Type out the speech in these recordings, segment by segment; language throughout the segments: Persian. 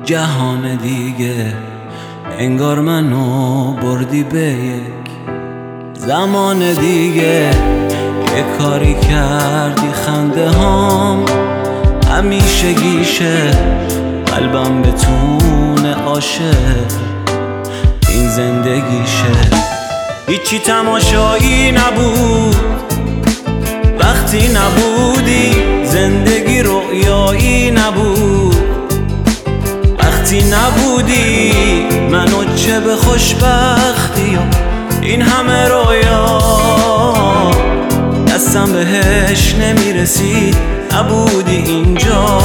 جهان دیگه، انگار منو بردی به یک زمان دیگه. یه کاری کردی خنده هام همیشه گیشه، قلبم بتونه عاشق این زندگیشه. هیچی تماشایی نبود وقتی نبودی، زندگی رویایی نبود وقتی نبودی. منو چه به خوشبختی و این همه رویا، دستم بهش نمیرسید نبودی اینجا.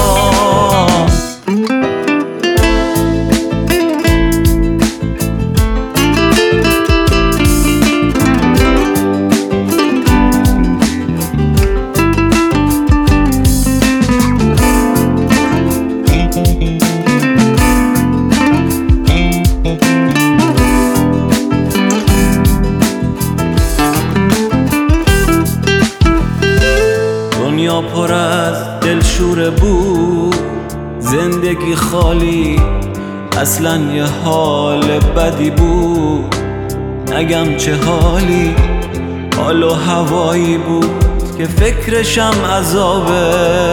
دنیا پر از دلشوره بود، زندگی خالی اصلا یه حال بدی بود. نگم چه حالی، حال و هوایی بود که فکرشم عذابه.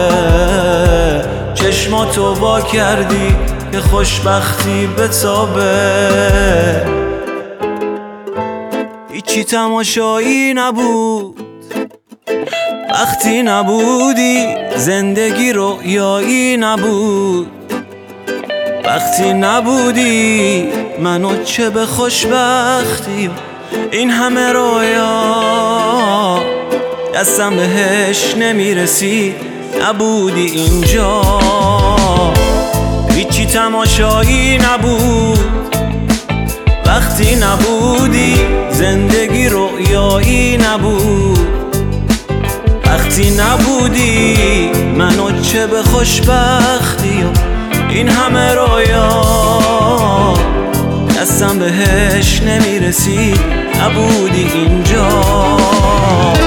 چشماتو وا کردی که خوشبختی بتابه. هیچی تماشایی نبود وقتی نبودی، زندگی رویایی نبود وقتی نبودی. منو چه به خوشبختی و این همه رویا، دستم بهش نمیرسی نبودی اینجا. هیچی تماشایی نبود وقتی نبودی، زندگی رویایی نبود وقتی نبودی. منو چه به خوشبختی و این همه رویا، دستم بهش نمیرسید نبودی اینجا.